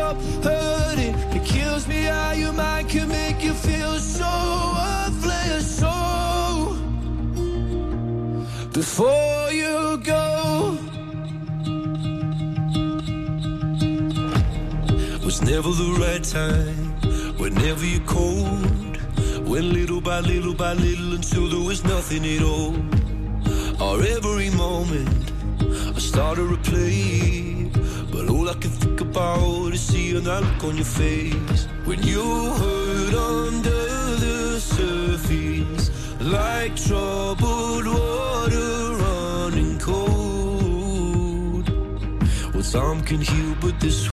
stop hurting. It kills me how your mind can make you feel so worthless. So before you go, was never the right time, whenever you're cold. Went little by little by little until there was nothing at all. Or every moment I start to replay, but all I can think about is seeing that look on your face when you hurt under the surface, like troubled water running cold. Well, time can heal, but this